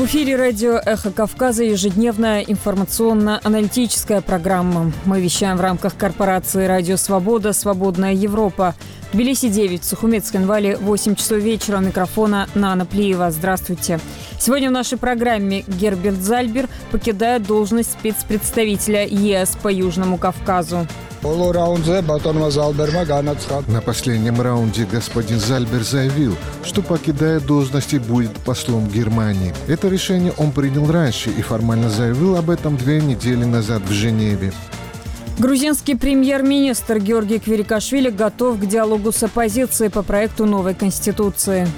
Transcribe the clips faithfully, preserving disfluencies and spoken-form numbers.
эфире радио «Эхо Кавказа» ежедневная информационно-аналитическая программа. Мы вещаем в рамках корпорации «Радио Свобода. Свободная Европа». В Тбилиси девять, в Сухуметской Инвале восемь часов вечера. У микрофона Нана Плиева. Здравствуйте. Сегодня в нашей программе Герберт Зальбер покидает должность спецпредставителя ЕС по Южному Кавказу. На последнем раунде господин Зальбер заявил, что покидает должность и будет послом Германии. Это решение он принял раньше и формально заявил об этом две недели назад в Женеве. Грузинский премьер-министр Георгий Квирикашвили готов к диалогу с оппозицией по проекту новой конституции.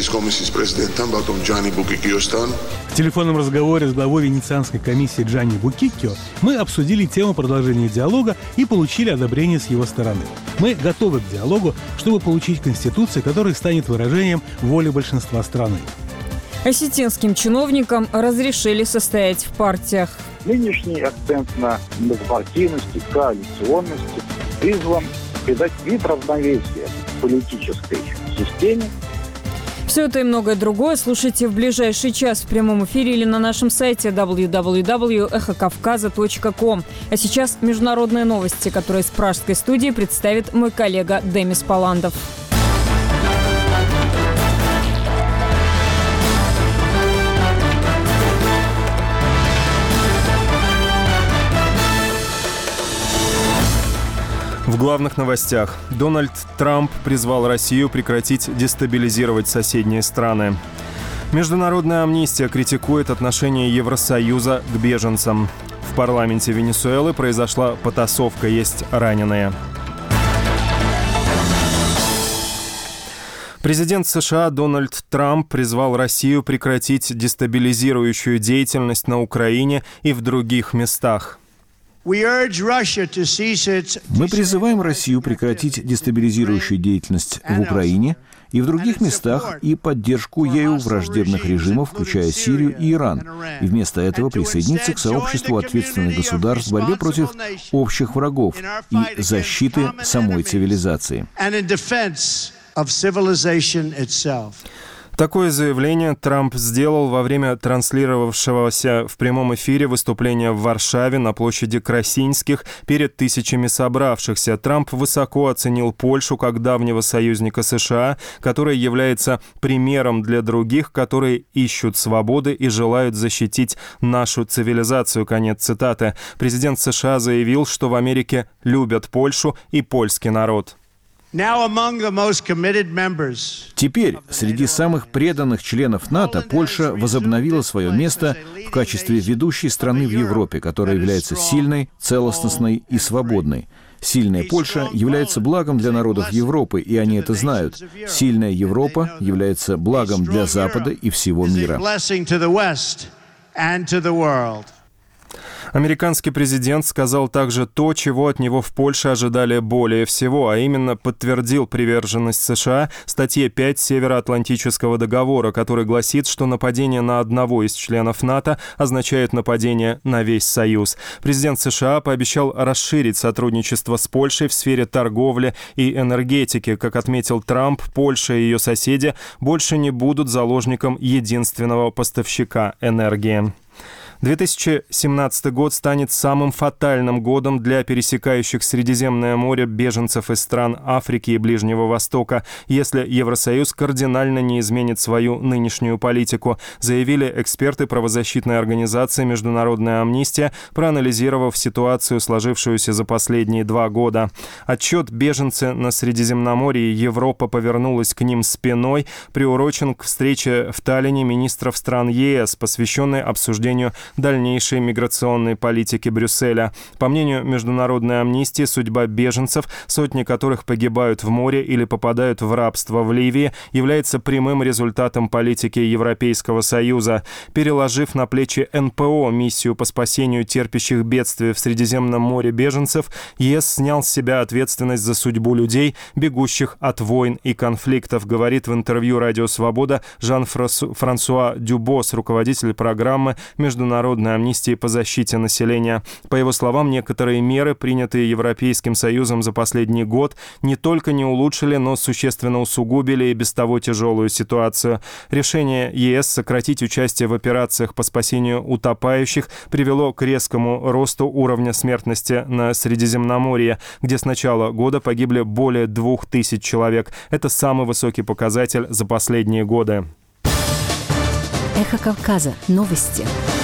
В телефонном разговоре с главой Венецианской комиссии Джанни Букиккио мы обсудили тему продолжения диалога и получили одобрение с его стороны. Мы готовы к диалогу, чтобы получить конституцию, которая станет выражением воли большинства страны. Осетинским чиновникам разрешили состоять в партиях. Нынешний акцент на многопартийности, коалиционности призван придать вид равновесия политической системе. Все это и многое другое слушайте в ближайший час в прямом эфире или на нашем сайте дабл ю дабл ю дабл ю точка эхо кавказа точка ком. А сейчас международные новости, которые с пражской студии представит мой коллега Демис Паландов. В главных новостях. Дональд Трамп призвал Россию прекратить дестабилизировать соседние страны. Международная амнистия критикует отношение Евросоюза к беженцам. В парламенте Венесуэлы произошла потасовка, есть раненые. Президент США Дональд Трамп призвал Россию прекратить дестабилизирующую деятельность на Украине и в других местах. Мы призываем Россию прекратить дестабилизирующую деятельность в Украине и в других местах и поддержку ею враждебных режимов, включая Сирию и Иран, и вместо этого присоединиться к сообществу ответственных государств в борьбе против общих врагов и защиты самой цивилизации. Такое заявление Трамп сделал во время транслировавшегося в прямом эфире выступления в Варшаве на площади Красинских перед тысячами собравшихся. Трамп высоко оценил Польшу как давнего союзника США, которая является примером для других, которые ищут свободы и желают защитить нашу цивилизацию. Конец цитаты. Президент США заявил, что в Америке любят Польшу и польский народ. Теперь среди самых преданных членов НАТО Польша возобновила свое место в качестве ведущей страны в Европе, которая является сильной, целостностной и свободной. Сильная Польша является благом для народов Европы, и они это знают. Сильная Европа является благом для Запада и всего мира. Американский президент сказал также то, чего от него в Польше ожидали более всего, а именно подтвердил приверженность США статье пять Североатлантического договора, который гласит, что нападение на одного из членов НАТО означает нападение на весь Союз. Президент США пообещал расширить сотрудничество с Польшей в сфере торговли и энергетики. Как отметил Трамп, Польша и ее соседи больше не будут заложником единственного поставщика энергии. две тысячи семнадцатый год станет самым фатальным годом для пересекающих Средиземное море беженцев из стран Африки и Ближнего Востока, если Евросоюз кардинально не изменит свою нынешнюю политику, заявили эксперты правозащитной организации «Международная амнистия», проанализировав ситуацию, сложившуюся за последние два года. Отчет «Беженцы на Средиземноморье. Европа повернулась к ним спиной» приурочен к встрече в Таллине министров стран ЕС, посвященной обсуждению дальнейшей миграционной политики Брюсселя. По мнению Международной амнистии, судьба беженцев, сотни которых погибают в море или попадают в рабство в Ливии, является прямым результатом политики Европейского Союза. Переложив на плечи эн пэ о миссию по спасению терпящих бедствия в Средиземном море беженцев, ЕС снял с себя ответственность за судьбу людей, бегущих от войн и конфликтов, говорит в интервью «Радио Свобода» Жан-Франсуа Дюбос, руководитель программы Международной международной амнистии по защите населения. По его словам, некоторые меры, принятые Европейским Союзом за последний год, не только не улучшили, но существенно усугубили и без того тяжелую ситуацию. Решение ЕС сократить участие в операциях по спасению утопающих привело к резкому росту уровня смертности на Средиземноморье, где с начала года погибли более двух тысяч человек. Это самый высокий показатель за последние годы. Эхо Кавказа. Новости.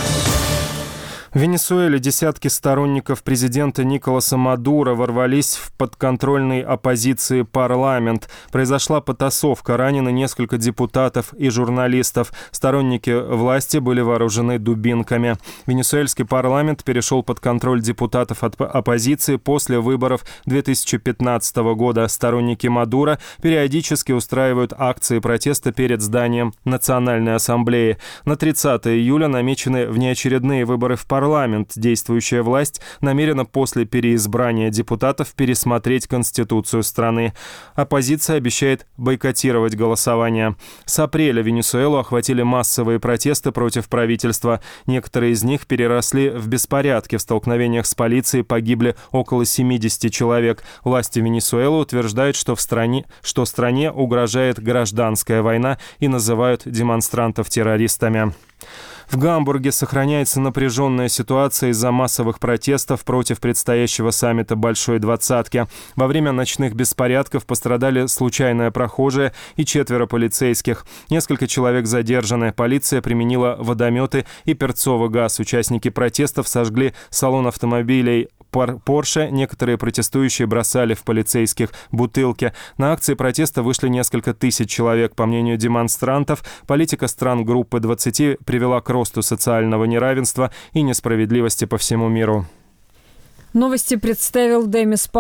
В Венесуэле десятки сторонников президента Николаса Мадуро ворвались в подконтрольный оппозиции парламент. Произошла потасовка, ранены несколько депутатов и журналистов. Сторонники власти были вооружены дубинками. Венесуэльский парламент перешел под контроль депутатов от оппозиции после выборов две тысячи пятнадцатого года. Сторонники Мадуро периодически устраивают акции протеста перед зданием Национальной ассамблеи. На тридцатое июля намечены внеочередные выборы в парламент. Парламент. Действующая власть намерена после переизбрания депутатов пересмотреть Конституцию страны. Оппозиция обещает бойкотировать голосование. С апреля Венесуэлу охватили массовые протесты против правительства. Некоторые из них переросли в беспорядки. В столкновениях с полицией погибли около семидесяти человек. Власти Венесуэлы утверждают, что в стране, что стране угрожает гражданская война и называют демонстрантов террористами. В Гамбурге сохраняется напряженная ситуация из-за массовых протестов против предстоящего саммита Большой Двадцатки. Во время ночных беспорядков пострадали случайная прохожая и четверо полицейских. Несколько человек задержаны. Полиция применила водометы и перцовый газ. Участники протестов сожгли салон автомобилей Порше. Некоторые протестующие бросали в полицейских бутылки. На акции протеста вышли несколько тысяч человек. По мнению демонстрантов, политика стран группы двадцати привела к росту социального неравенства и несправедливости по всему миру. Новости представил Демис Павлович.